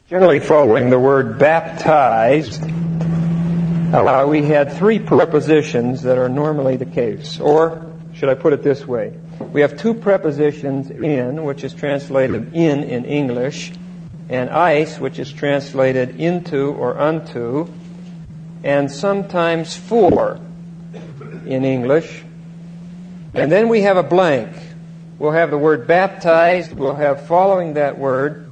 Generally following the word baptized, we had three prepositions that are normally the case. Or, should I put it this way? We have two prepositions, in, which is translated in English, and eis, which is translated into or unto, and sometimes for in English. And then we have a blank. We'll have the word baptized. We'll have following that word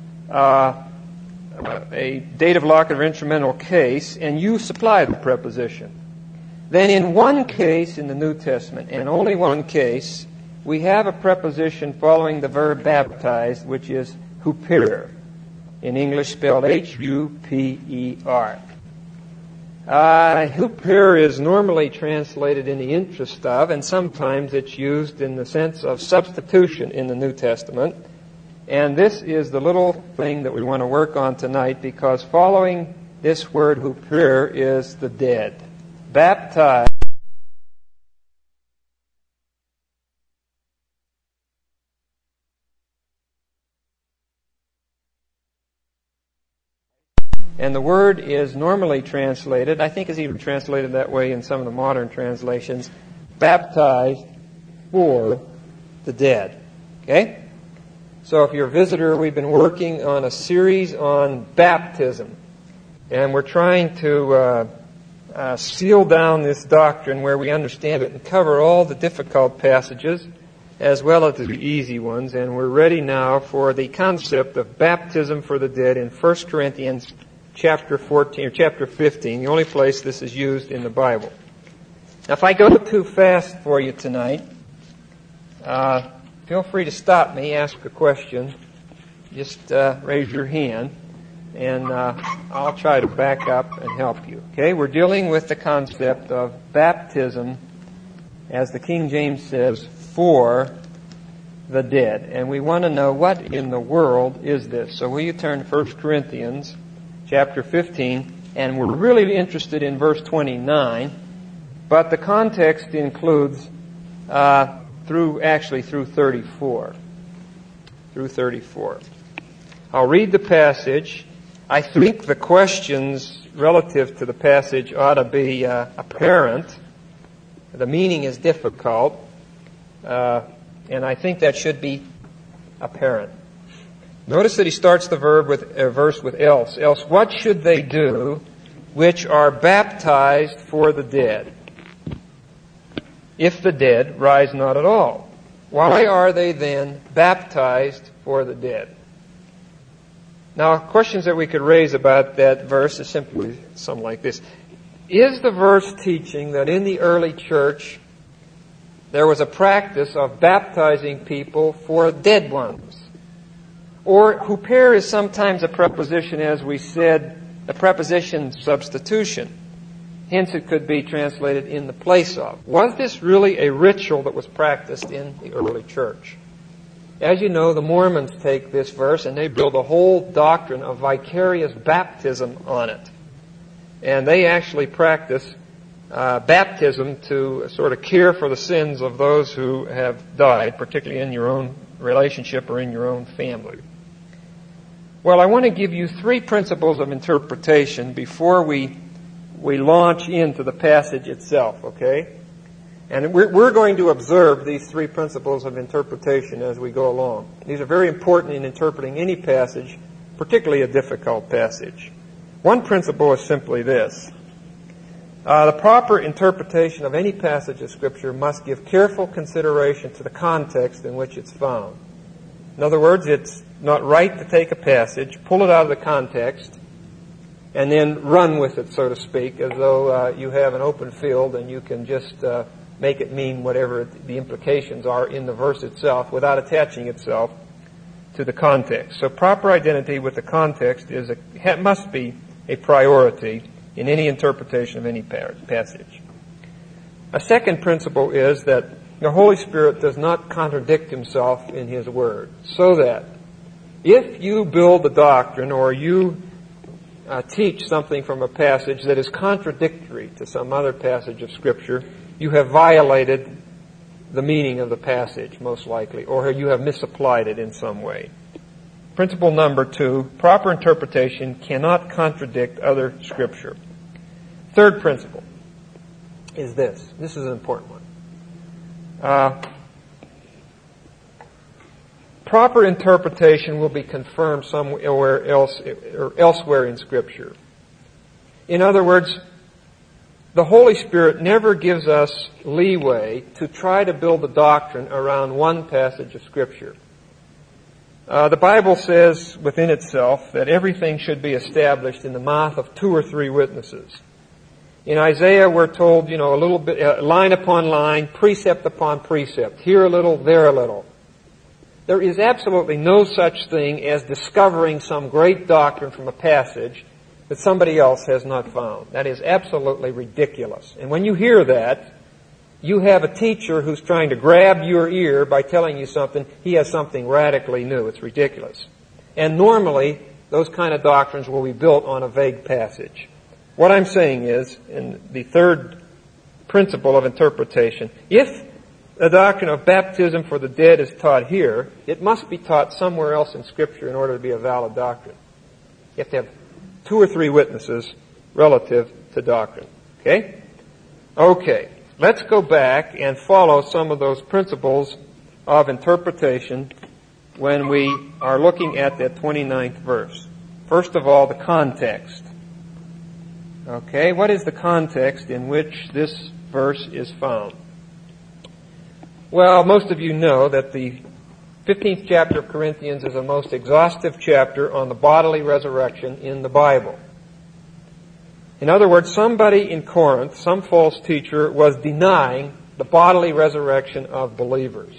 a dative locative or instrumental case, and you supply the preposition. Then in one case in the New Testament, and only one case, we have a preposition following the verb baptized, which is huper. In English spelled H-U-P-E-R. Huper is normally translated in the interest of, and sometimes it's used in the sense of substitution in the New Testament. And this is the little thing that we want to work on tonight, because following this word huper is the dead. Baptized. And the word is normally translated, I think is even translated that way in some of the modern translations, baptized for the dead. Okay? So if you're a visitor, we've been working on a series on baptism. And we're trying to seal down this doctrine where we understand it and cover all the difficult passages as well as the easy ones. And we're ready now for the concept of baptism for the dead in 1 Corinthians chapter 14 or chapter 15, the only place this is used in the Bible. Now, if I go too fast for you tonight, feel free to stop me, ask a question. Just raise your hand, and I'll try to back up and help you. Okay, we're dealing with the concept of baptism, as the King James says, for the dead. And we want to know, what in the world is this? So will you turn to 1 Corinthians chapter 15, and we're really interested in verse 29, but the context includes through 34. Through 34. I'll read the passage. I think the questions relative to the passage ought to be apparent. The meaning is difficult, and I think that should be apparent. Notice that he starts the verse with else. Else what should they do which are baptized for the dead, if the dead rise not at all? Why are they then baptized for the dead? Now, questions that we could raise about that verse is simply something like this. Is the verse teaching that in the early church there was a practice of baptizing people for dead ones? Or huper is sometimes a preposition, as we said, a preposition substitution. Hence it could be translated in the place of. Was this really a ritual that was practiced in the early church? As you know, the Mormons take this verse and they build a whole doctrine of vicarious baptism on it. And they actually practice baptism to sort of care for the sins of those who have died, particularly in your own relationship or in your own family. Well, I want to give you three principles of interpretation before we launch into the passage itself, okay? And we're going to observe these three principles of interpretation as we go along. These are very important in interpreting any passage, particularly a difficult passage. One principle is simply this. The proper interpretation of any passage of Scripture must give careful consideration to the context in which it's found. In other words, it's not right to take a passage, pull it out of the context, and then run with it, so to speak, as though you have an open field and you can just make it mean whatever the implications are in the verse itself without attaching itself to the context. So proper identity with the context must be a priority in any interpretation of any passage. A second principle is that the Holy Spirit does not contradict Himself in His Word, so that if you build a doctrine or you teach something from a passage that is contradictory to some other passage of Scripture, you have violated the meaning of the passage, most likely, or you have misapplied it in some way. Principle number 2, proper interpretation cannot contradict other Scripture. Third principle is this. This is an important one. Proper interpretation will be confirmed somewhere else or elsewhere in Scripture. In other words, the Holy Spirit never gives us leeway to try to build a doctrine around one passage of Scripture. The Bible says within itself that everything should be established in the mouth of 2 or 3 witnesses. In Isaiah, we're told, a little bit, line upon line, precept upon precept, here a little, there a little. There is absolutely no such thing as discovering some great doctrine from a passage that somebody else has not found. That is absolutely ridiculous. And when you hear that, you have a teacher who's trying to grab your ear by telling you something. He has something radically new. It's ridiculous. And normally, those kind of doctrines will be built on a vague passage. What I'm saying is, in the third principle of interpretation, if the doctrine of baptism for the dead is taught here, it must be taught somewhere else in Scripture in order to be a valid doctrine. You have to have 2 or 3 witnesses relative to doctrine. Okay? Okay. Let's go back and follow some of those principles of interpretation when we are looking at that 29th verse. First of all, the context. Okay, what is the context in which this verse is found? Well, most of you know that the 15th chapter of Corinthians is the most exhaustive chapter on the bodily resurrection in the Bible. In other words, somebody in Corinth, some false teacher, was denying the bodily resurrection of believers.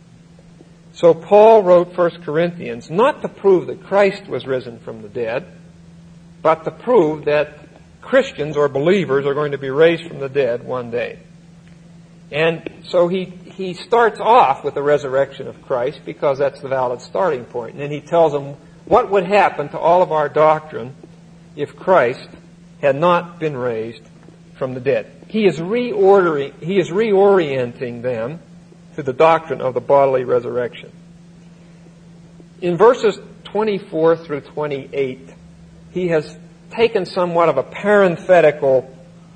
So Paul wrote 1 Corinthians not to prove that Christ was risen from the dead, but to prove that Christians or believers are going to be raised from the dead one day. And so he starts off with the resurrection of Christ because that's the valid starting point. And then he tells them what would happen to all of our doctrine if Christ had not been raised from the dead. He is reorienting them to the doctrine of the bodily resurrection. In verses 24 through 28, he has taken somewhat of a parenthetical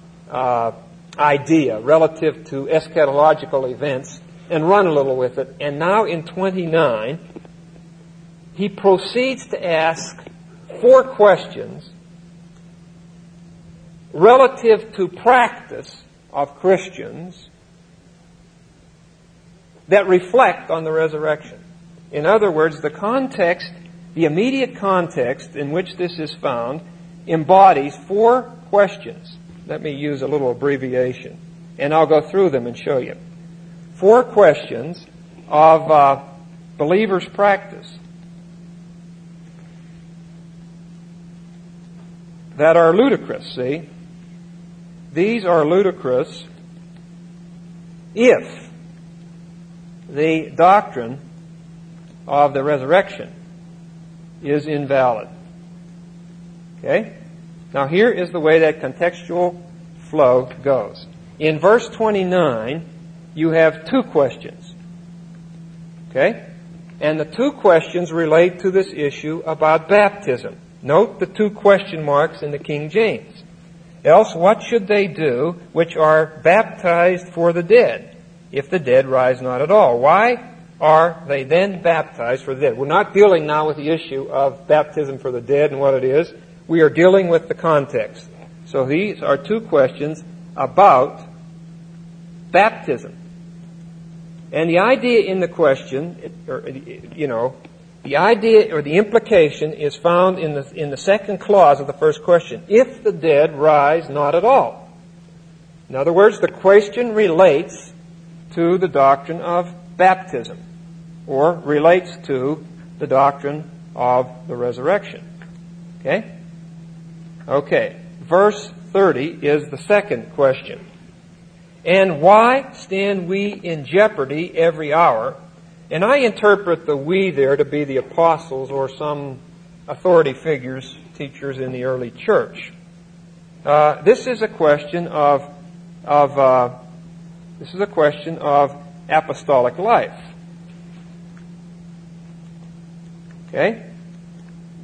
idea relative to eschatological events and run a little with it. And now in 29, he proceeds to ask 4 questions relative to practice of Christians that reflect on the resurrection. In other words, the context, the immediate context in which this is found embodies 4 questions. Let me use a little abbreviation, and I'll go through them and show you. 4 questions of believers' practice that are ludicrous, see? These are ludicrous if the doctrine of the resurrection is invalid. Okay? Now here is the way that contextual flow goes. In verse 29, you have 2 questions. Okay? And the 2 questions relate to this issue about baptism. Note the 2 question marks in the King James. Else what should they do which are baptized for the dead, if the dead rise not at all? Why are they then baptized for the dead? We're not dealing now with the issue of baptism for the dead and what it is. We are dealing with the context. So these are 2 questions about baptism. And the idea in the question, the idea or the implication is found in the second clause of the first question. If the dead rise not at all. In other words, the question relates to the doctrine of baptism, or relates to the doctrine of the resurrection. Okay? Okay. Verse 30 is the second question. And why stand we in jeopardy every hour? And I interpret the we there to be the apostles or some authority figures, teachers in the early church. This is a question of apostolic life. Okay?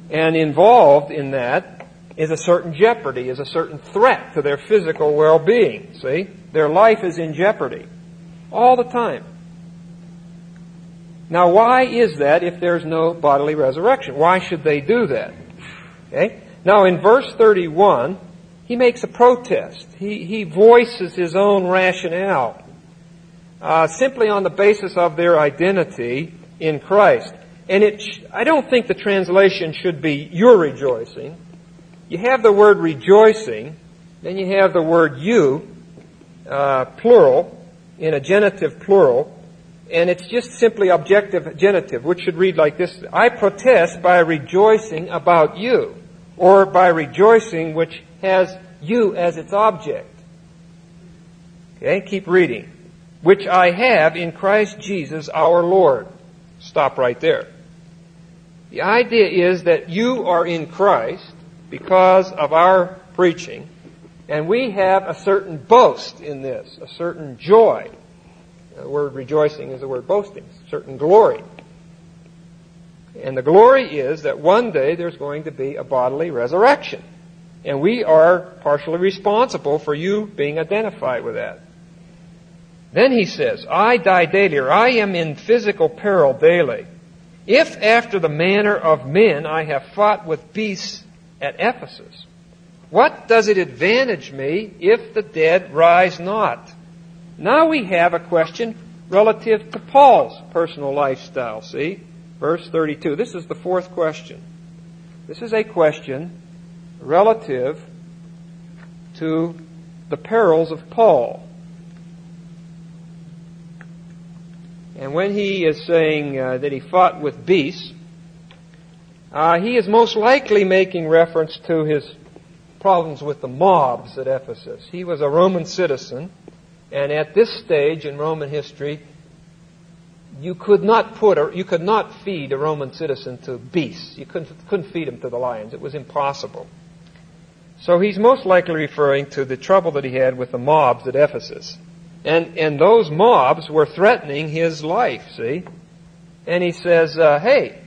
And involved in that is a certain jeopardy, is a certain threat to their physical well-being. See? Their life is in jeopardy all the time. Now, why is that if there's no bodily resurrection? Why should they do that? Okay? Now, in verse 31, he makes a protest. He voices his own rationale, simply on the basis of their identity in Christ. And I don't think the translation should be "you're rejoicing." You have the word rejoicing, then you have the word you, plural, in a genitive plural, and it's just simply objective genitive, which should read like this: I protest by rejoicing about you, or by rejoicing which has you as its object. Okay, keep reading. Which I have in Christ Jesus our Lord. Stop right there. The idea is that you are in Christ because of our preaching, and we have a certain boast in this, a certain joy. The word rejoicing is the word boasting, certain glory. And the glory is that one day there's going to be a bodily resurrection. And we are partially responsible for you being identified with that. Then he says, I die daily, or I am in physical peril daily. If after the manner of men I have fought with beasts at Ephesus, what does it advantage me if the dead rise not? Now we have a question relative to Paul's personal lifestyle, see? Verse 32. This is the fourth question. This is a question relative to the perils of Paul. And when he is saying that he fought with beasts, he is most likely making reference to his problems with the mobs at Ephesus. He was a Roman citizen, and at this stage in Roman history, you could not feed a Roman citizen to beasts. You couldn't feed him to the lions. It was impossible. So he's most likely referring to the trouble that he had with the mobs at Ephesus. And those mobs were threatening his life, see? And he says, hey,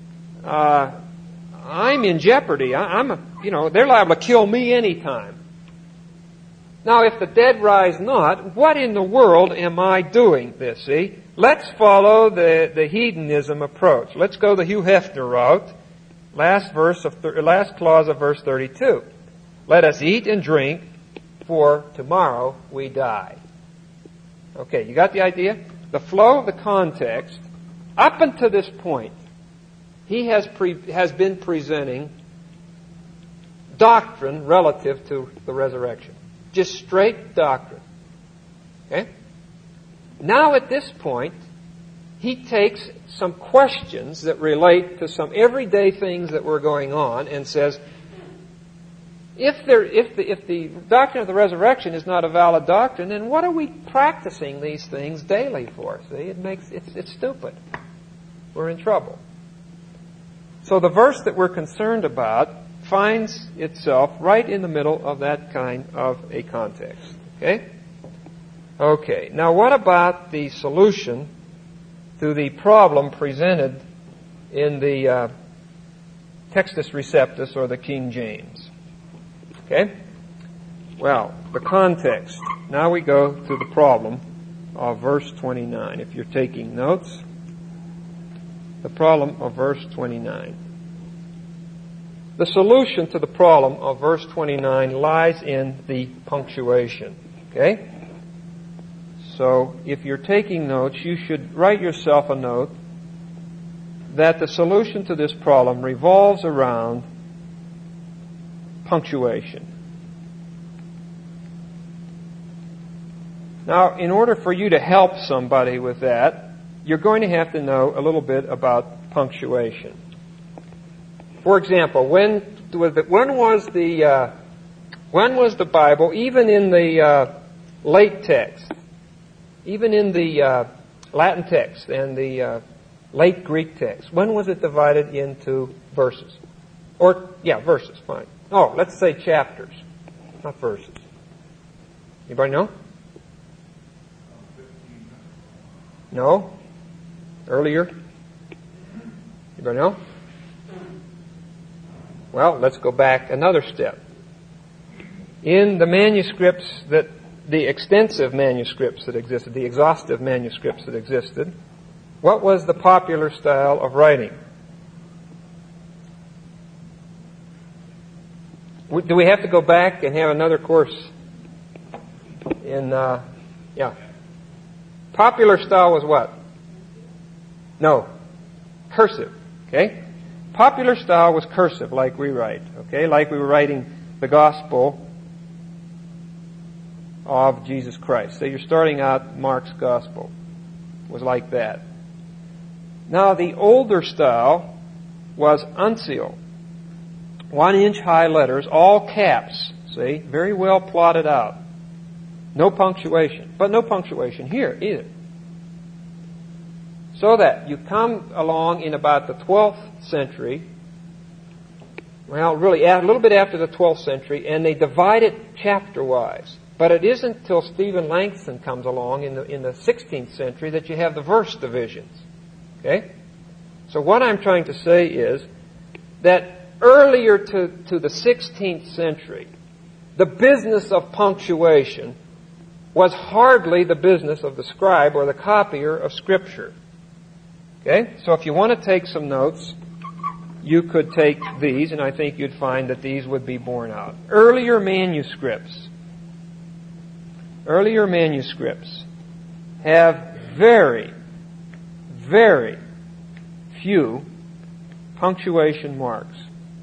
I'm in jeopardy. They're liable to kill me anytime. Now, if the dead rise not, what in the world am I doing this, see? Let's follow the hedonism approach. Let's go the Hugh Hefner route. Last clause of verse 32. Let us eat and drink, for tomorrow we die. Okay, you got the idea? The flow of the context, up until this point, he has been presenting doctrine relative to the resurrection. Just straight doctrine. Okay? Now at this point, he takes some questions that relate to some everyday things that were going on and says, if the doctrine of the resurrection is not a valid doctrine, then what are we practicing these things daily for? See, it's stupid. We're in trouble. So the verse that we're concerned about finds itself right in the middle of that kind of a context. Okay? Okay. Now what about the solution to the problem presented in the Textus Receptus or the King James? Okay? Well, the context. Now we go to the problem of verse 29. If you're taking notes, the problem of verse 29. The solution to the problem of verse 29 lies in the punctuation. Okay? So, if you're taking notes, you should write yourself a note that the solution to this problem revolves around punctuation. Now, in order for you to help somebody with that, you're going to have to know a little bit about punctuation. For example, when was the Bible, even in the late text, even in the Latin text and the late Greek text, when was it divided into verses? Verses, fine. Oh, let's say chapters, not verses. Anybody know? No? Earlier? Anybody know? Well, let's go back another step. In the manuscripts the extensive manuscripts that existed, the exhaustive manuscripts that existed, what was the popular style of writing? Do we have to go back and have another course in, Popular style was what? No. Cursive. Okay? Popular style was cursive, like we write. Okay? Like we were writing the gospel of Jesus Christ. So you're starting out Mark's gospel. It was like that. Now the older style was uncial. 1-inch high letters, all caps. See? Very well plotted out. No punctuation. But no punctuation here either. So that you come along in about the 12th century, well, really a little bit after the 12th century, and they divide it chapter-wise. But it isn't till Stephen Langston comes along in the 16th century that you have the verse divisions. Okay? So what I'm trying to say is that earlier to the 16th century, the business of punctuation was hardly the business of the scribe or the copier of Scripture. Okay? So if you want to take some notes, you could take these, and I think you'd find that these would be borne out. Earlier manuscripts have very, very few punctuation marks.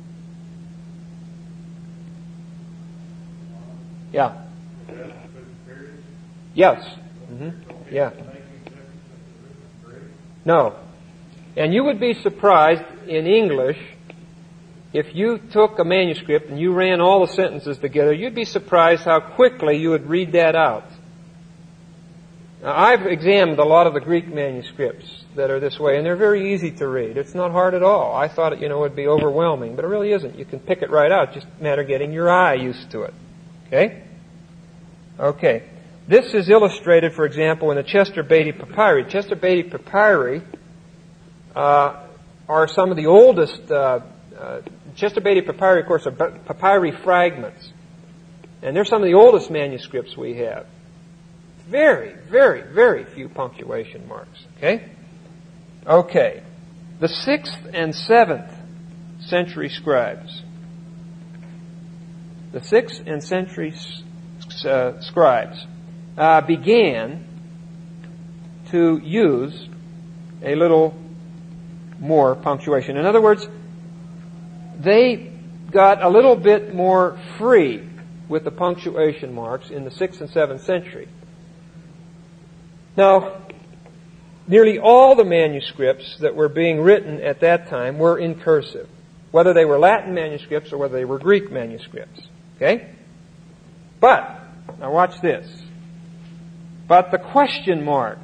Yeah. Yes. Mm-hmm. Yeah. No. And you would be surprised in English, if you took a manuscript and you ran all the sentences together, you'd be surprised how quickly you would read that out. Now, I've examined a lot of the Greek manuscripts that are this way, and they're very easy to read. It's not hard at all. I thought it, would be overwhelming, but it really isn't. You can pick it right out. It's just a matter of getting your eye used to it. Okay? Okay. This is illustrated, for example, in the Chester Beatty Papyri. Chester Beatty Papyri are some of the oldest. Chester Beatty Papyri, of course, are papyri fragments. And they're some of the oldest manuscripts we have. Very, very, very few punctuation marks. Okay? Okay. The 6th and 7th century scribes. The 6th and century scribes began to use a little more punctuation. In other words, they got a little bit more free with the punctuation marks in the 6th and 7th century. Now, nearly all the manuscripts that were being written at that time were in cursive, whether they were Latin manuscripts or whether they were Greek manuscripts. Okay? But, now watch this. But the question mark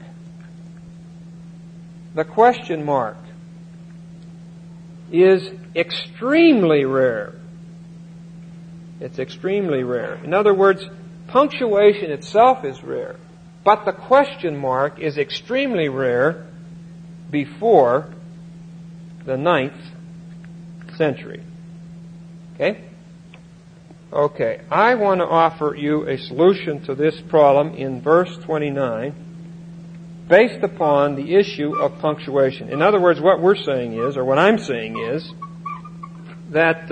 is extremely rare. It's extremely rare. In other words, punctuation itself is rare, but the question mark is extremely rare before the 9th century. Okay? Okay, I want to offer you a solution to this problem in verse 29 based upon the issue of punctuation. In other words, what we're saying is, or what I'm saying is, that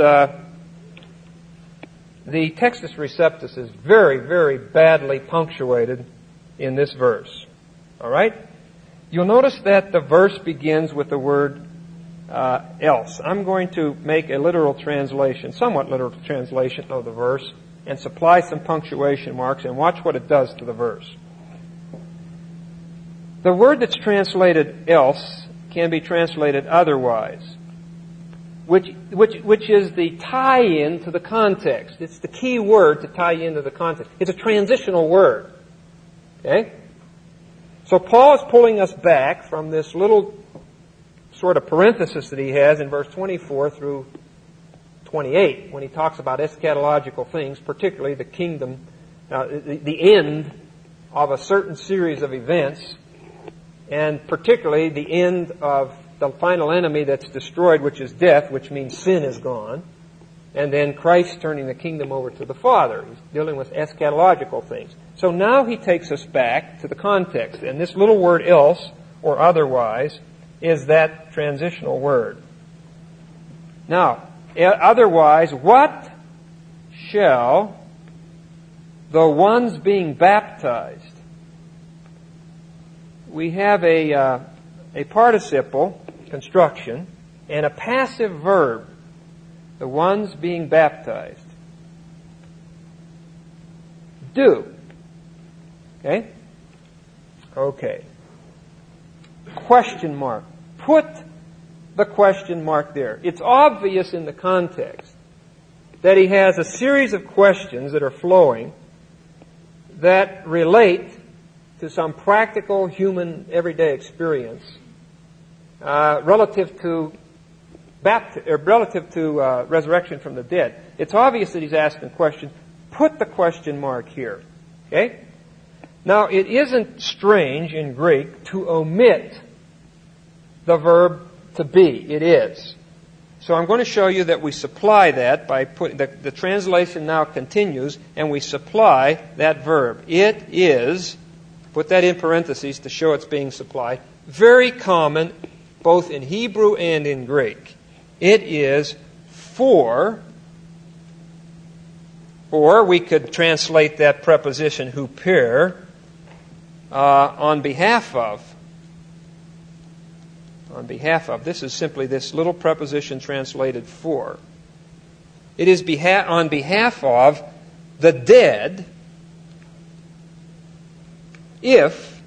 the Textus Receptus is very, very badly punctuated in this verse. All right? You'll notice that the verse begins with the word else. I'm going to make a literal translation, somewhat literal translation of the verse, and supply some punctuation marks, and watch what it does to the verse. The word that's translated else can be translated otherwise, which is the tie-in to the context. It's the key word to tie into the context. It's a transitional word. Okay? So Paul is pulling us back from this little sort of parenthesis that he has in verse 24 through 28 when he talks about eschatological things, particularly the kingdom, the end of a certain series of events, and particularly the end of the final enemy that's destroyed, which is death, which means sin is gone. and then Christ turning the kingdom over to the Father. He's dealing with eschatological things. So now he takes us back to the context, and this little word else, or otherwise, is that transitional word. Now, otherwise, what shall the ones being baptized? We have a participle construction and a passive verb, the ones being baptized. Do. Okay? Okay. Question mark. Put the question mark there. It's obvious in the context that he has a series of questions that are flowing that relate to some practical human everyday experience relative to resurrection from the dead. It's obvious that he's asking questions. Put the question mark here. Okay? Now, it isn't strange in Greek to omit the verb to be. It is. So I'm going to show you that we supply that by putting the translation now continues, and we supply that verb. It is, put that in parentheses to show it's being supplied, very common both in Hebrew and in Greek. It is for, or we could translate that preposition huper on behalf of. On behalf of. This is simply this little preposition translated for. It is on behalf of the dead if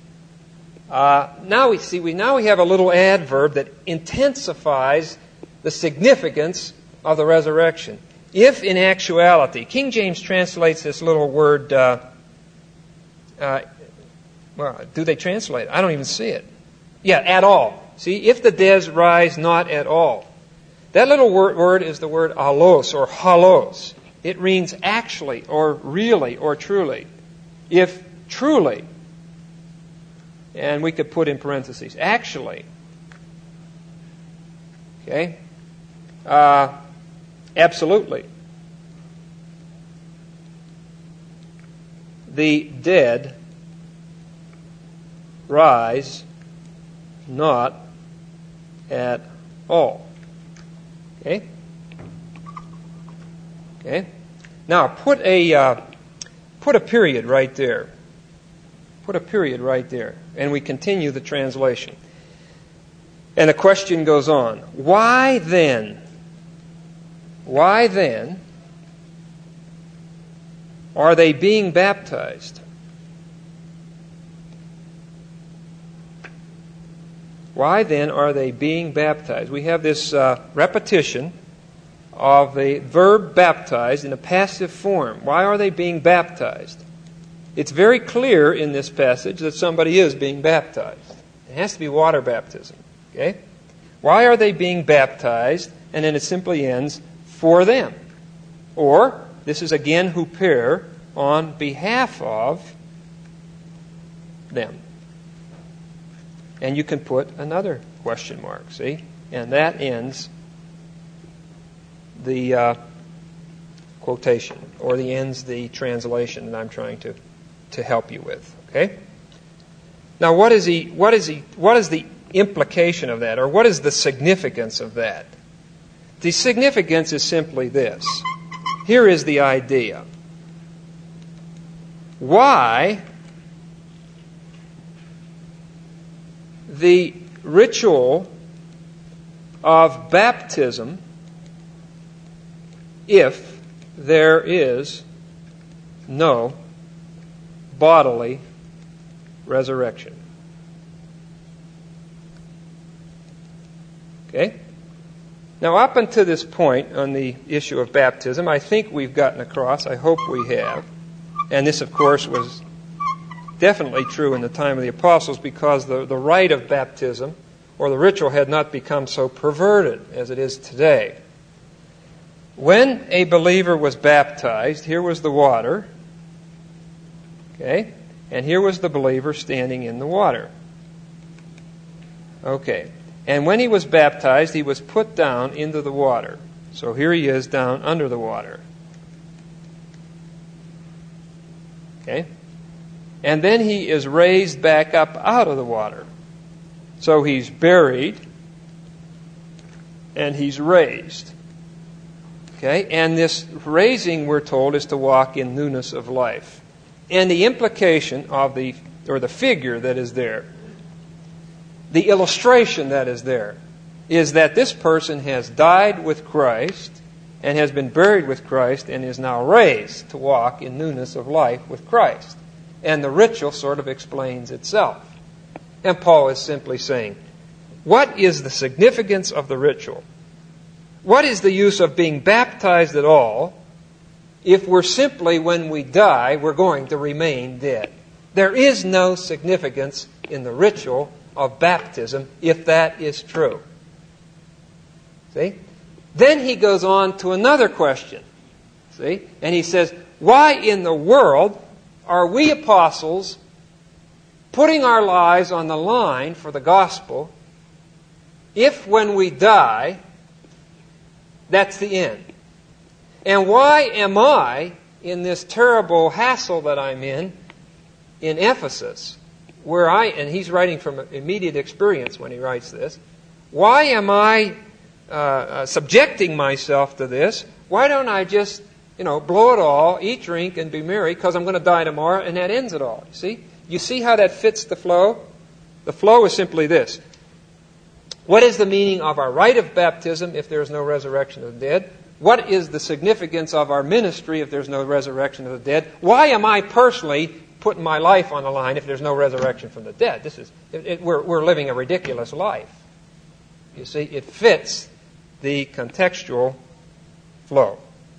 now we have a little adverb that intensifies the significance of the resurrection. If in actuality, King James translates this little word, well, do they translate it? I don't even see it. Yeah, at all. See, if the dead rise not at all. That little word is the word allos or halos. It means actually or really or truly. If truly, and we could put in parentheses, actually. Okay? Absolutely. The dead rise not at all. Okay? Okay? Now, put a period right there. Put a period right there. And we continue the translation. And the question goes on. Why then are they being baptized? Why then are they being baptized? We have this repetition of the verb baptized in a passive form. Why are they being baptized? It's very clear in this passage that somebody is being baptized. It has to be water baptism. Okay? Why are they being baptized? And then it simply ends, for them. Or, this is again huper, on behalf of them. And you can put another question mark, see? And that ends the quotation, or ends the translation that I'm trying to help you with. Okay? Now, what is the implication of that, or what is the significance of that? The significance is simply this. Here is the idea. Why the ritual of baptism if there is no bodily resurrection? Okay? Now, up until this point on the issue of baptism, I think we've gotten across, I hope we have, and this, of course, was definitely true in the time of the apostles because the rite of baptism or the ritual had not become so perverted as it is today. When a believer was baptized, here was the water, okay, and here was the believer standing in the water. Okay. And when he was baptized, he was put down into the water. So here he is down under the water. Okay? And then he is raised back up out of the water. So he's buried and he's raised. Okay? And this raising, we're told, is to walk in newness of life. And the implication of the figure that is there, the illustration that is there, is that this person has died with Christ and has been buried with Christ and is now raised to walk in newness of life with Christ. And the ritual sort of explains itself. And Paul is simply saying, what is the significance of the ritual? What is the use of being baptized at all if we're simply, when we die, we're going to remain dead? There is no significance in the ritual of baptism if that is true. See? Then he goes on to another question. See? And he says, why in the world are we apostles putting our lives on the line for the gospel if when we die, that's the end? And why am I in this terrible hassle that I'm in Ephesus, and he's writing from immediate experience when he writes this, why am I subjecting myself to this? Why don't I just, blow it all, eat, drink, and be merry, because I'm going to die tomorrow, and that ends it all? You see how that fits the flow? The flow is simply this. What is the meaning of our rite of baptism if there is no resurrection of the dead? What is the significance of our ministry if there's no resurrection of the dead? Why am I personally putting my life on the line if there's no resurrection from the dead? We're living a ridiculous life. You see, it fits the contextual flow.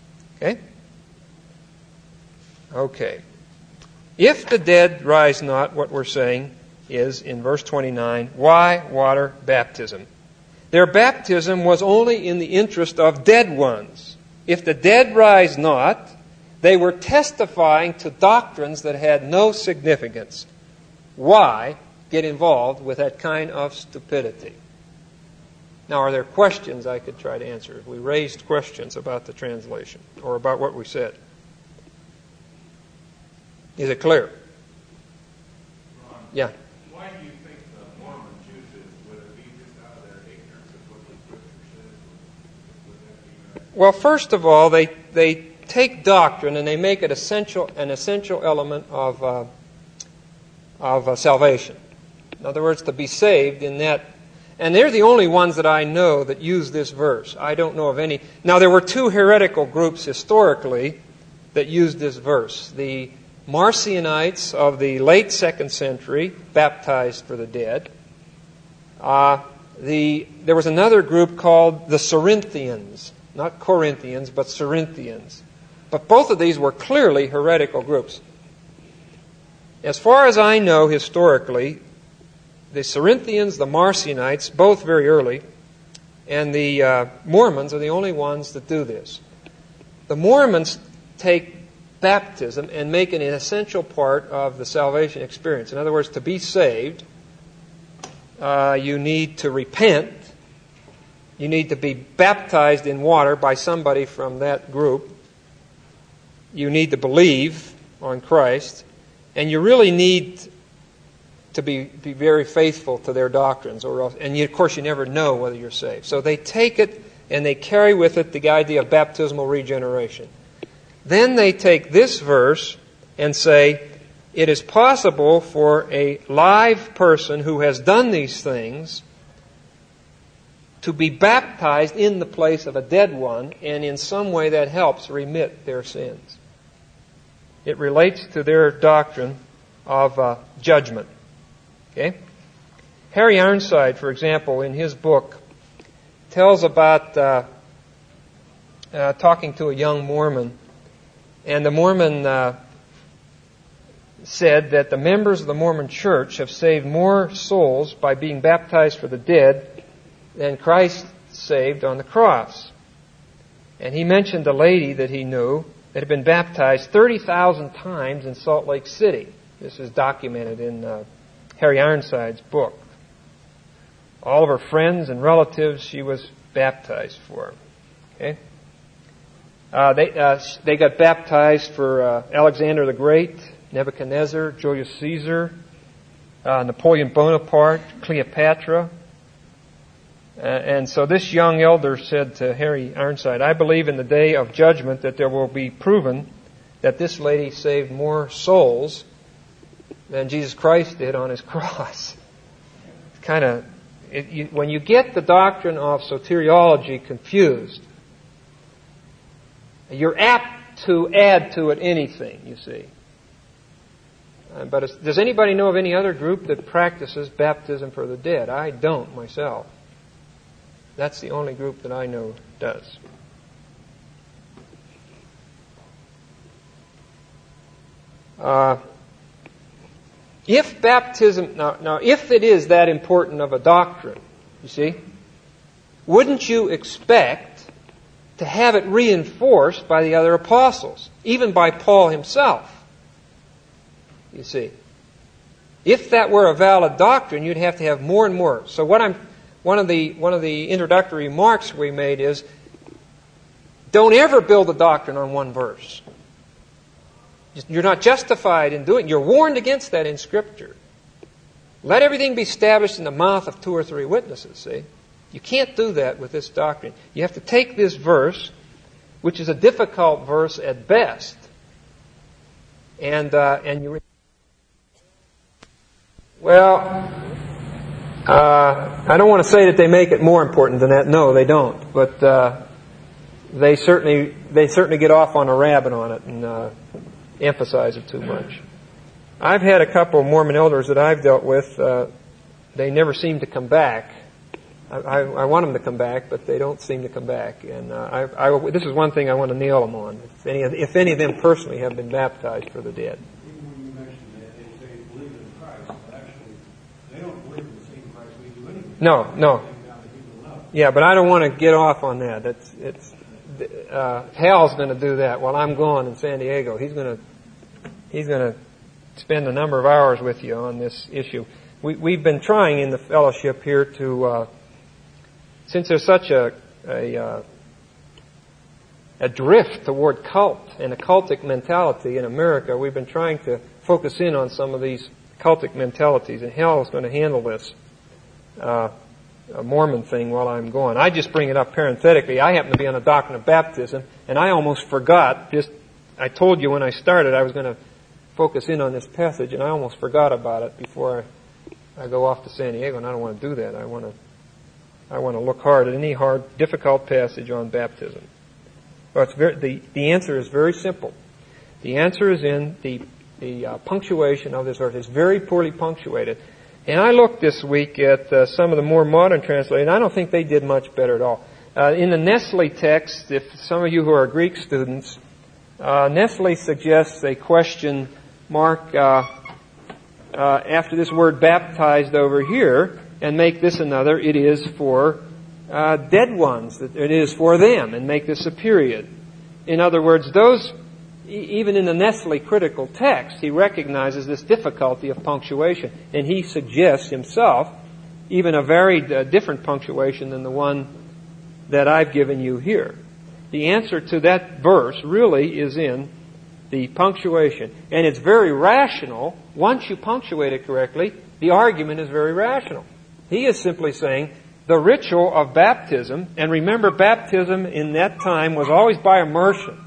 Okay. If the dead rise not, what we're saying is, in verse 29, why water baptism? Their baptism was only in the interest of dead ones. If the dead rise not, they were testifying to doctrines that had no significance. Why get involved with that kind of stupidity? Now, are there questions I could try to answer? If we raised questions about the translation or about what we said. Is it clear? Ron, yeah. Why do you think the Mormons use it? Would it be just out of their ignorance of what the Scripture says? Would that be right? Well, first of all, they take doctrine and they make it an essential element of salvation. In other words, to be saved in that. And they're the only ones that I know that use this verse. I don't know of any. Now, there were two heretical groups historically that used this verse. The Marcionites of the late 2nd century, baptized for the dead. There was another group called the Cerinthians. Not Corinthians, but Cerinthians. But both of these were clearly heretical groups. As far as I know historically, the Cerinthians, the Marcionites, both very early, and the Mormons are the only ones that do this. The Mormons take baptism and make it an essential part of the salvation experience. In other words, to be saved, you need to repent. You need to be baptized in water by somebody from that group. You need to believe on Christ. And you really need to be very faithful to their doctrines, of course you never know whether you're saved. So they take it and they carry with it the idea of baptismal regeneration. Then they take this verse and say, it is possible for a live person who has done these things to be baptized in the place of a dead one, and in some way that helps remit their sins. It relates to their doctrine of judgment. Okay? Harry Ironside, for example, in his book, tells about talking to a young Mormon. And the Mormon said that the members of the Mormon Church have saved more souls by being baptized for the dead than Christ saved on the cross. And he mentioned a lady that he knew that had been baptized 30,000 times in Salt Lake City. This is documented in Harry Ironside's book. All of her friends and relatives she was baptized for. Okay? They got baptized for Alexander the Great, Nebuchadnezzar, Julius Caesar, Napoleon Bonaparte, Cleopatra. And so this young elder said to Harry Ironside, "I believe in the day of judgment that there will be proven that this lady saved more souls than Jesus Christ did on his cross." When you get the doctrine of soteriology confused, you're apt to add to it anything, you see. But does anybody know of any other group that practices baptism for the dead? I don't myself. That's the only group that I know does. If baptism, now if it is that important of a doctrine, you see, wouldn't you expect to have it reinforced by the other apostles, even by Paul himself? You see, if that were a valid doctrine, you'd have to have more and more. So one of the introductory remarks we made is, don't ever build a doctrine on one verse. You're not justified in doing it. You're warned against that in Scripture. Let everything be established in the mouth of 2 or 3 witnesses, see? You can't do that with this doctrine. You have to take this verse, which is a difficult verse at best, and you... Well, I don't want to say that they make it more important than that. No, they don't. But they certainly get off on a rabbit on it and emphasize it too much. I've had a couple of Mormon elders that I've dealt with. They never seem to come back. I want them to come back, but they don't seem to come back. And this is one thing I want to nail them on. If any of them personally have been baptized for the dead. Even when you mention that, they say believe in Christ, but actually they don't believe in the same Christ we do anyway. No. Yeah, but I don't want to get off on that. Hal's going to do that while I'm gone in San Diego. He's going to spend a number of hours with you on this issue. We've been trying in the fellowship here to, since there's such a drift toward cult and a cultic mentality in America, we've been trying to focus in on some of these cultic mentalities, and Hal is going to handle this a Mormon thing while I'm gone. I just bring it up parenthetically. I happen to be on a doctrine of baptism, and I almost forgot. I told you when I started I was going to focus in on this passage, and I almost forgot about it before I go off to San Diego, and I don't want to do that. I want to look hard at any hard, difficult passage on baptism. Well, the answer is very simple. The answer is in the punctuation of this verse. It's very poorly punctuated. And I looked this week at some of the more modern translators, and I don't think they did much better at all. In the Nestle text, if some of you who are Greek students, Nestle suggests a question mark after this word baptized over here, and make this another, it is for dead ones, it is for them, and make this a period. In other words, even in the Nestle critical text, he recognizes this difficulty of punctuation, and he suggests himself even a very different punctuation than the one that I've given you here. The answer to that verse really is in the punctuation, and it's very rational. Once you punctuate it correctly, the argument is very rational. He is simply saying the ritual of baptism, and remember, baptism in that time was always by immersion.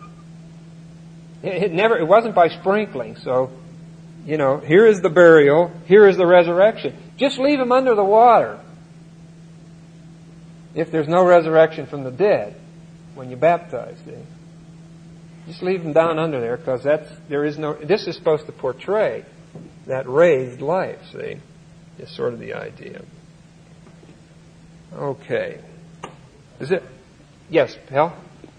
It wasn't by sprinkling. So, here is the burial, here is the resurrection. Just leave them under the water if there's no resurrection from the dead when you baptize. See? Just leave them down under there, because this is supposed to portray that raised life. See, is sort of the idea. Okay, is it? Yes, Hal.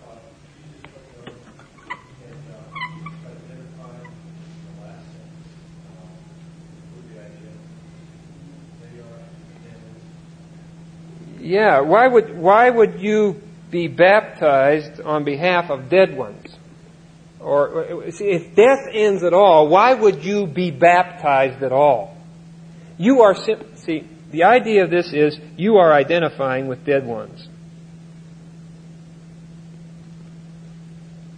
Yeah, why would you be baptized on behalf of dead ones? Or see, if death ends at all, why would you be baptized at all? The idea of this is you are identifying with dead ones.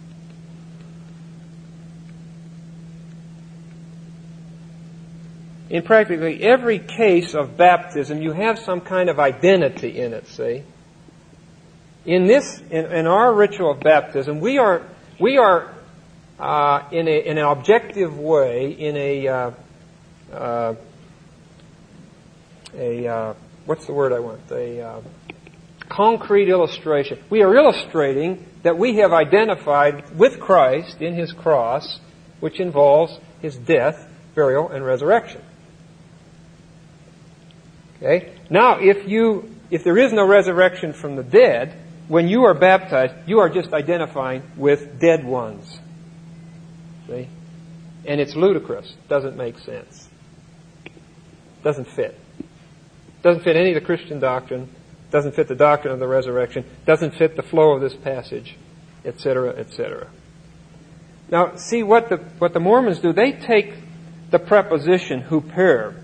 in practically every case of baptism, you have some kind of identity in it, see? In our ritual of baptism, we are in an objective way, in what's the word I want? A concrete illustration. We are illustrating that we have identified with Christ in His cross, which involves His death, burial, and resurrection. Okay? Now, if there is no resurrection from the dead, when you are baptized, you are just identifying with dead ones. See? And it's ludicrous. Doesn't make sense. Doesn't fit. Doesn't fit any of the Christian doctrine. Doesn't fit the doctrine of the resurrection. Doesn't fit the flow of this passage, etc., etc. Now, see what the Mormons do. They take the preposition huper,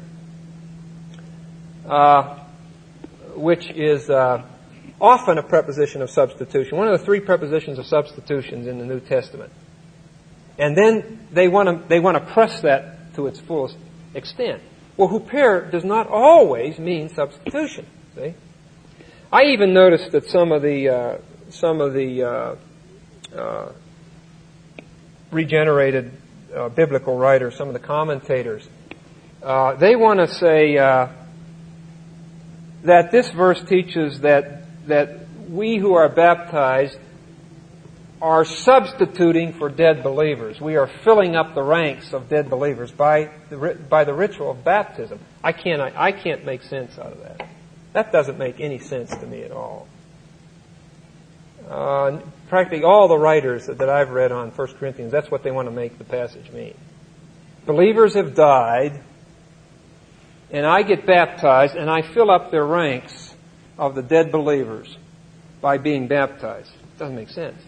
which is often a preposition of substitution. One of the three prepositions of substitutions in the New Testament. And then they want to press that to its fullest extent. Well, huper does not always mean substitution. See, I even noticed that some of the regenerated biblical writers, some of the commentators, they want to say that this verse teaches that we who are baptized are substituting for dead believers. We are filling up the ranks of dead believers by the ritual of baptism. I can't make sense out of that. That doesn't make any sense to me at all. Practically all the writers that I've read on 1 Corinthians, that's what they want to make the passage mean. Believers have died, and I get baptized, and I fill up their ranks of the dead believers by being baptized. It doesn't make sense.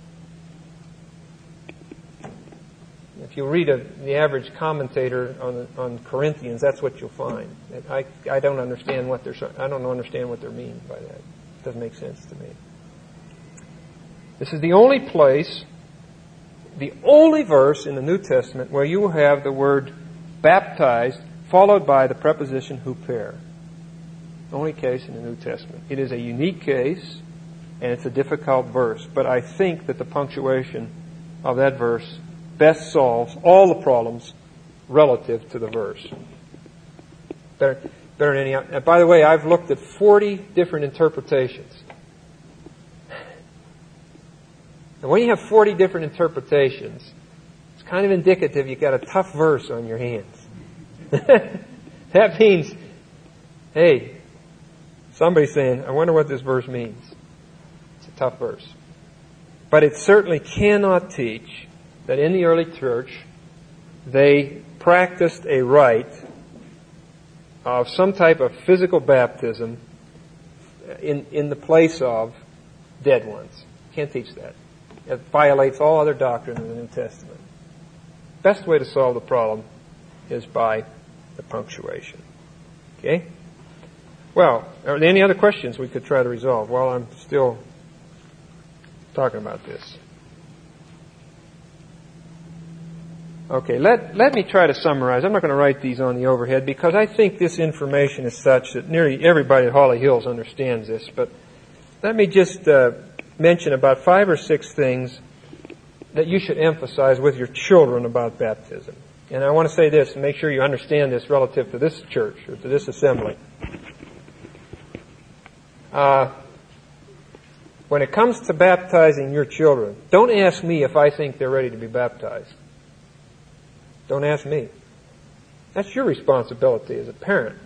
If you read the average commentator on Corinthians, that's what you'll find. I don't understand what they're meaning by that. It doesn't make sense to me. This is the only place, the only verse in the New Testament where you will have the word baptized followed by the preposition huper. Only case in the New Testament. It is a unique case, and it's a difficult verse. But I think that the punctuation of that verse best solves all the problems relative to the verse. Better than any other. By the way, I've looked at 40 different interpretations. And when you have 40 different interpretations, it's kind of indicative you've got a tough verse on your hands. That means, hey, somebody's saying, I wonder what this verse means. It's a tough verse. But it certainly cannot teach that in the early church they practiced a rite of some type of physical baptism in the place of dead ones. Can't teach that. It violates all other doctrine in the New Testament. Best way to solve the problem is by the punctuation. Okay? Well, are there any other questions we could try to resolve while I'm still talking about this? Okay, let me try to summarize. I'm not going to write these on the overhead because I think this information is such that nearly everybody at Holly Hills understands this. But let me just mention about 5 or 6 things that you should emphasize with your children about baptism. And I want to say this and make sure you understand this relative to this church or to this assembly. When it comes to baptizing your children, don't ask me if I think they're ready to be baptized. Don't ask me. That's your responsibility as a parent.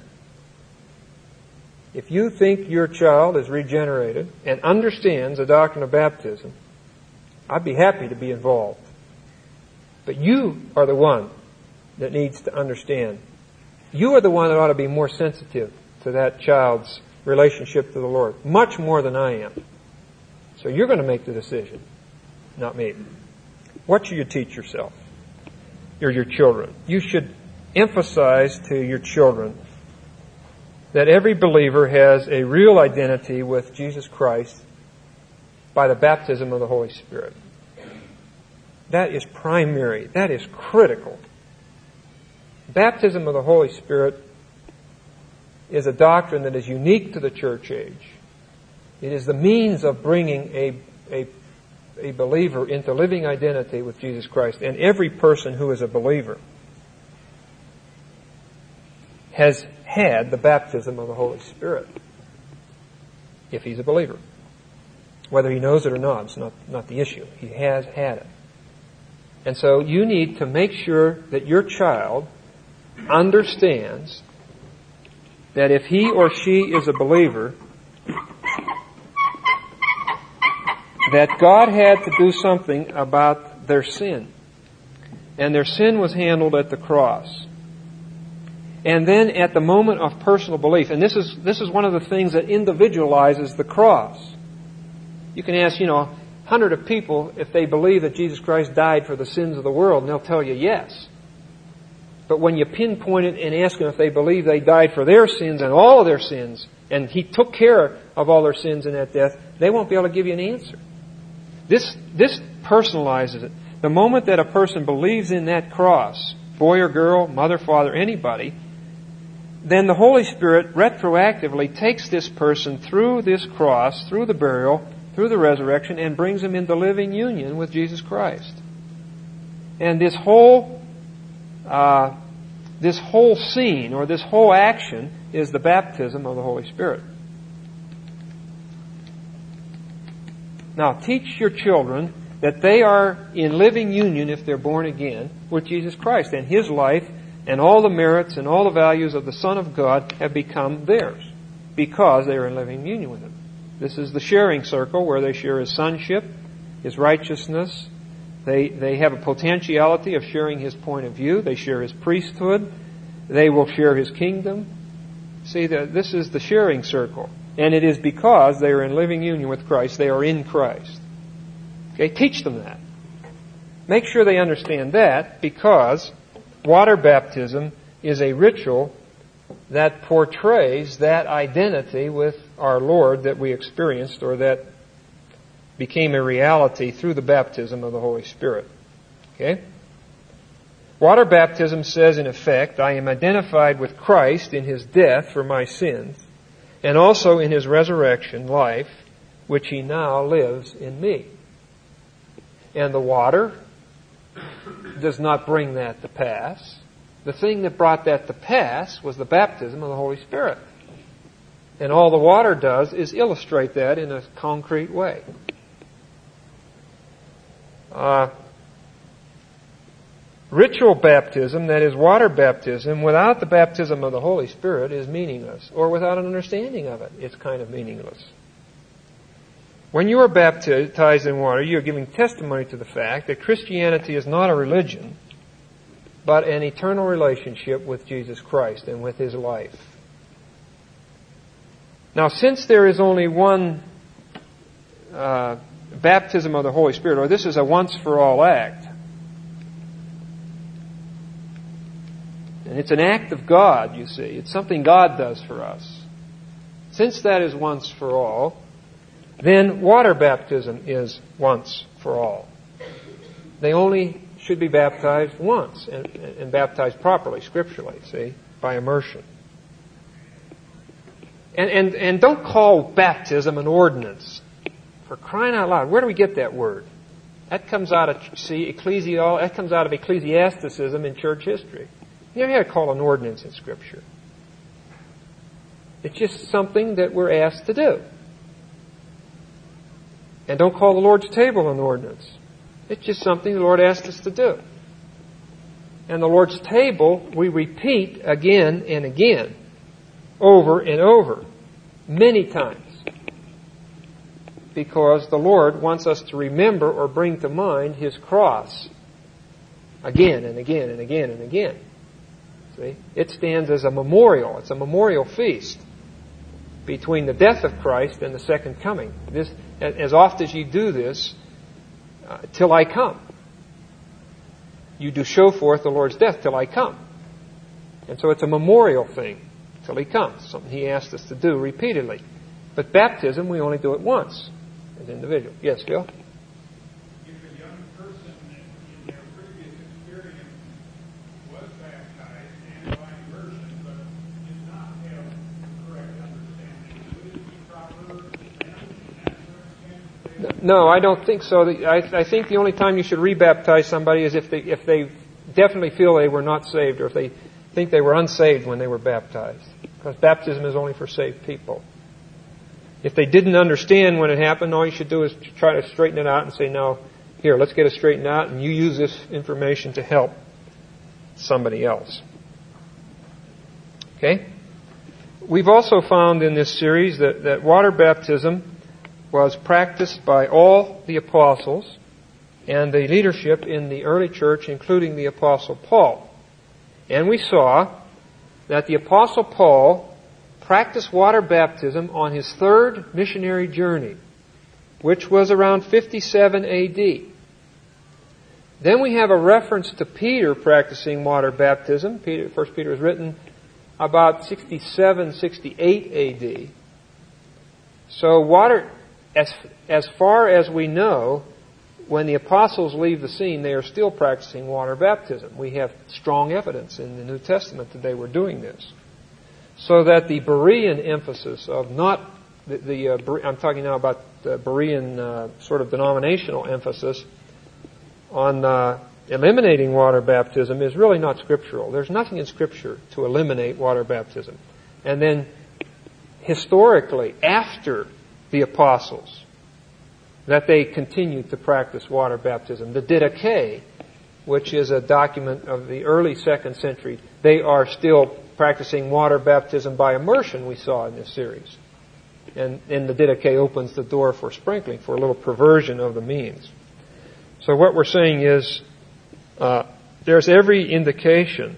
If you think your child is regenerated and understands the doctrine of baptism, I'd be happy to be involved. But you are the one that needs to understand. You are the one that ought to be more sensitive to that child's relationship to the Lord, much more than I am. So you're going to make the decision, not me. What should you teach yourself? Or your children? You should emphasize to your children that every believer has a real identity with Jesus Christ by the baptism of the Holy Spirit. That is primary. That is critical. Baptism of the Holy Spirit is a doctrine that is unique to the church age. It is the means of bringing a believer into living identity with Jesus Christ. And every person who is a believer has had the baptism of the Holy Spirit, if he's a believer. Whether he knows it or not, it's not the issue. He has had it. And so you need to make sure that your child understands that if he or she is a believer, that God had to do something about their sin. And their sin was handled at the cross. And then at the moment of personal belief, and this is one of the things that individualizes the cross. You can ask, 100 of people if they believe that Jesus Christ died for the sins of the world, and they'll tell you yes. But when you pinpoint it and ask them if they believe they died for their sins and all of their sins, and He took care of all their sins in that death, they won't be able to give you an answer. This personalizes it. The moment that a person believes in that cross, boy or girl, mother, father, anybody, then the Holy Spirit retroactively takes this person through this cross, through the burial, through the resurrection, and brings him into living union with Jesus Christ. And this whole scene, or this whole action, is the baptism of the Holy Spirit. Now, teach your children that they are in living union, if they're born again, with Jesus Christ. And His life and all the merits and all the values of the Son of God have become theirs because they are in living union with Him. This is the sharing circle where they share His sonship, His righteousness. They have a potentiality of sharing His point of view. They share His priesthood. They will share His kingdom. See, this is the sharing circle. And it is because they are in living union with Christ. They are in Christ. Okay, teach them that. Make sure they understand that, because water baptism is a ritual that portrays that identity with our Lord that we experienced, or that became a reality through the baptism of the Holy Spirit. Okay? Water baptism says, in effect, I am identified with Christ in His death for my sins, and also in His resurrection life, which He now lives in me. And the water does not bring that to pass. The thing that brought that to pass was the baptism of the Holy Spirit. And all the water does is illustrate that in a concrete way. Ritual baptism, that is water baptism, without the baptism of the Holy Spirit is meaningless, or without an understanding of it, it's kind of meaningless. When you are baptized in water, you are giving testimony to the fact that Christianity is not a religion, but an eternal relationship with Jesus Christ and with His life. Now, since there is only one baptism of the Holy Spirit, or this is a once-for-all act, and it's an act of God, you see. It's something God does for us. Since that is once for all, then water baptism is once for all. They only should be baptized once, and baptized properly, scripturally, see, by immersion. And don't call baptism an ordinance. For crying out loud, where do we get that word? That comes out of, that comes out of ecclesiasticism in church history. You never had to call an ordinance in Scripture. It's just something that we're asked to do. And don't call the Lord's table an ordinance. It's just something the Lord asked us to do. And the Lord's table we repeat again and again, over and over, many times. Because the Lord wants us to remember or bring to mind His cross again and again and again and again. See? It stands as a memorial. It's a memorial feast between the death of Christ and the second coming. This, as oft as you do this, till I come. You do show forth the Lord's death till I come. And so it's a memorial thing till He comes. Something He asked us to do repeatedly. But baptism, we only do it once as an individual. Yes, Phil? If a young person in their previous experience was baptized No, I don't think so. I think the only time you should rebaptize somebody is if they definitely feel they were not saved, or if they think they were unsaved when they were baptized. Because baptism is only for saved people. If they didn't understand when it happened, all you should do is try to straighten it out and say, no, here, let's get it straightened out, and you use this information to help somebody else. Okay? We've also found in this series that water baptism was practiced by all the apostles and the leadership in the early church, including the Apostle Paul. And we saw that the Apostle Paul practiced water baptism on his third missionary journey, which was around 57 A.D. Then we have a reference to Peter practicing water baptism. 1 Peter is written about 67, 68 A.D. So water, as far as we know, when the apostles leave the scene, they are still practicing water baptism. We have strong evidence in the New Testament that they were doing this. So that the Berean emphasis of not I'm talking now about the Berean sort of denominational emphasis on eliminating water baptism is really not scriptural. There's nothing in Scripture to eliminate water baptism. And then historically, after the apostles, that they continued to practice water baptism. The Didache, which is a document of the early 2nd century, they are still practicing water baptism by immersion, we saw in this series. And the Didache opens the door for sprinkling, for a little perversion of the means. So what we're saying is, there's every indication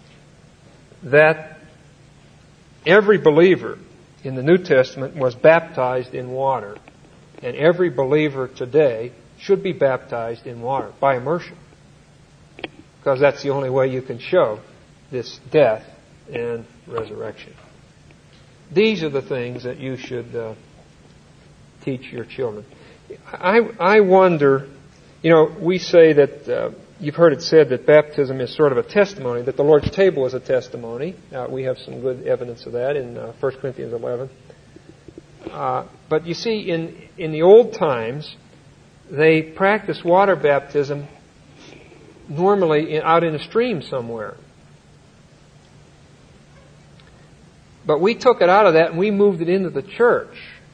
that every believer in the New Testament was baptized in water. And every believer today should be baptized in water by immersion. Because that's the only way you can show this death and resurrection. These are the things that you should teach your children. I wonder, we say that, you've heard it said that baptism is sort of a testimony, that the Lord's table is a testimony. We have some good evidence of that in 1 Corinthians 11. But you see, in the old times, they practiced water baptism normally out in a stream somewhere. But we took it out of that and we moved it into the church.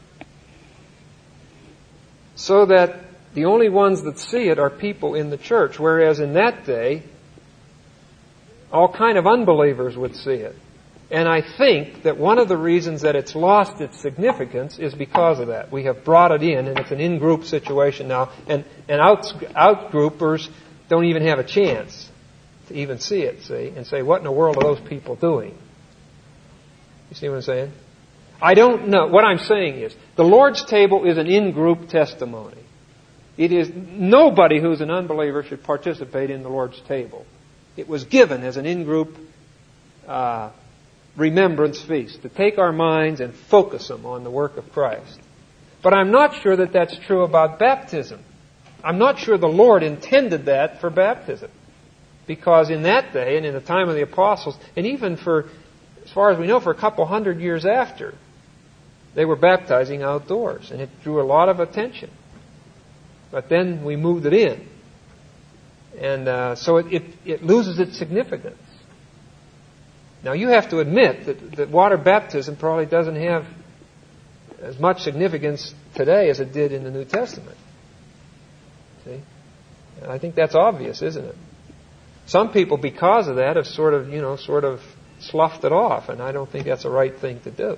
So that the only ones that see it are people in the church. Whereas in that day, all kind of unbelievers would see it. And I think that one of the reasons that it's lost its significance is because of that. We have brought it in, and it's an in-group situation now, and out-groupers don't even have a chance to even see it, and say, what in the world are those people doing? You see what I'm saying? I don't know. What I'm saying is, the Lord's table is an in-group testimony. It is, nobody who's an unbeliever should participate in the Lord's table. It was given as an in-group remembrance feast, to take our minds and focus them on the work of Christ. But I'm not sure that that's true about baptism. I'm not sure the Lord intended that for baptism. Because in that day, and in the time of the apostles, and even for, as far as we know, for a couple hundred years after, they were baptizing outdoors, and it drew a lot of attention. But then we moved it in. And so it loses its significance. Now, you have to admit that water baptism probably doesn't have as much significance today as it did in the New Testament. See? And I think that's obvious, isn't it? Some people, because of that, have sort of sloughed it off, and I don't think that's the right thing to do.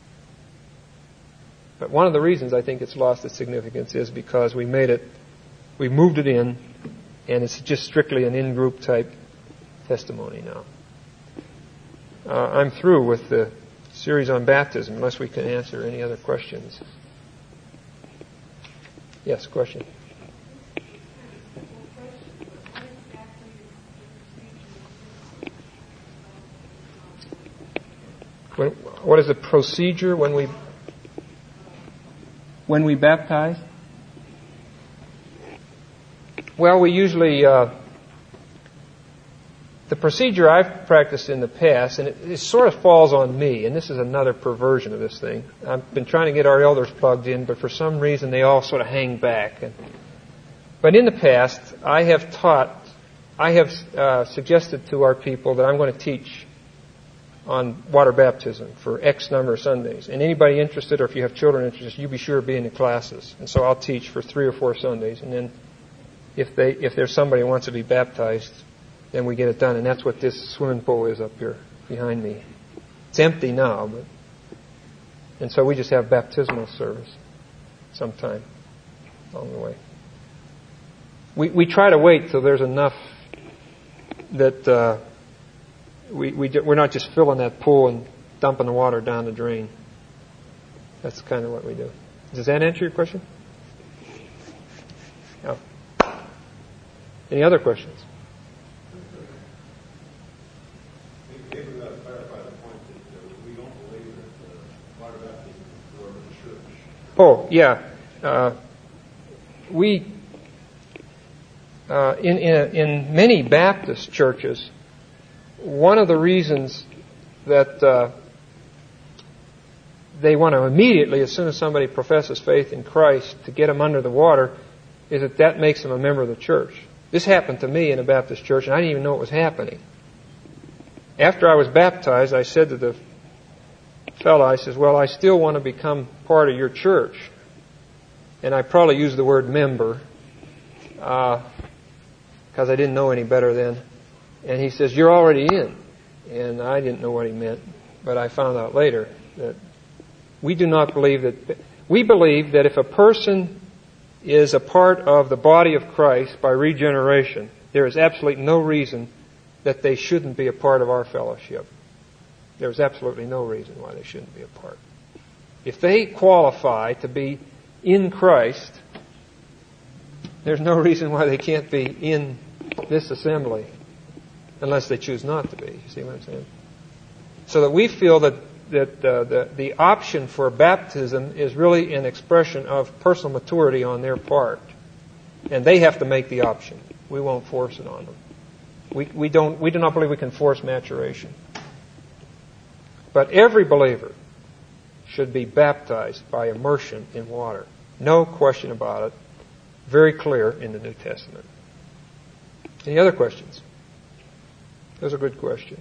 But one of the reasons I think it's lost its significance is because we moved it in, and it's just strictly an in-group type testimony now. I'm through with the series on baptism, unless we can answer any other questions. Yes, question? What is the procedure when we baptize? Well, we usually the the procedure I've practiced in the past, and it sort of falls on me, and this is another perversion of this thing. I've been trying to get our elders plugged in, but for some reason they all sort of hang back. But in the past, I have suggested to our people that I'm going to teach on water baptism for X number of Sundays. And anybody interested, or if you have children interested, you be sure to be in the classes. And so I'll teach for 3 or 4 Sundays. And then if there's somebody who wants to be baptized, then we get it done. And that's what this swimming pool is up here behind me. It's empty now, and so we just have baptismal service sometime along the way. We try to wait till there's enough that we're not just filling that pool and dumping the water down the drain. That's kind of what we do. Does that answer your question? Yeah. Any other questions? Maybe we've got to clarify the point that we don't believe that water baptism is for the church. Oh, yeah. In many Baptist churches, one of the reasons that they want to immediately, as soon as somebody professes faith in Christ, to get them under the water, is that makes them a member of the church. This happened to me in a Baptist church, and I didn't even know it was happening. After I was baptized, I said to the fellow, I says, well, I still want to become part of your church. And I probably used the word member, because I didn't know any better then. And he says, you're already in. And I didn't know what he meant, but I found out later that we do not believe that. We believe that if a person is a part of the body of Christ by regeneration, there is absolutely no reason that they shouldn't be a part of our fellowship. There's absolutely no reason why they shouldn't be a part. If they qualify to be in Christ, there's no reason why they can't be in this assembly unless they choose not to be. You see what I'm saying? So that we feel that the option for baptism is really an expression of personal maturity on their part. And they have to make the option. We won't force it on them. We do not believe we can force maturation. But every believer should be baptized by immersion in water. No question about it. Very clear in the New Testament. Any other questions? Those are good questions.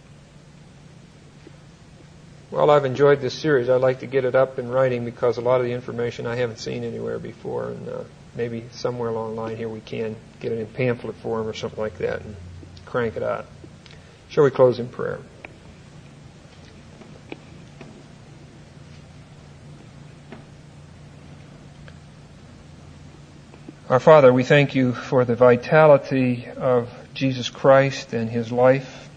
Well, I've enjoyed this series. I'd like to get it up in writing because a lot of the information I haven't seen anywhere before, and maybe somewhere along the line here we can get it in pamphlet form or something like that and crank it out. Shall we close in prayer? Our Father, we thank you for the vitality of Jesus Christ and His life.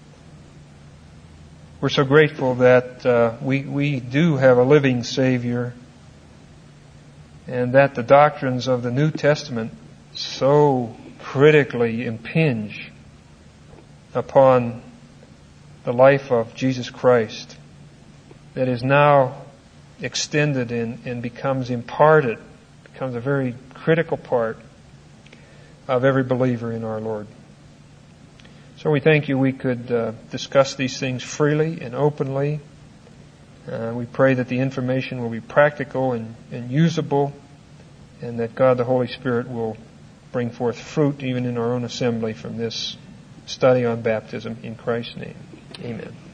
We're so grateful that we do have a living Savior, and that the doctrines of the New Testament so critically impinge upon the life of Jesus Christ that is now extended and becomes imparted, becomes a very critical part of every believer in our Lord. So we thank you we could discuss these things freely and openly. We pray that the information will be practical and usable, and that God the Holy Spirit will bring forth fruit even in our own assembly from this study on baptism in Christ's name. Amen.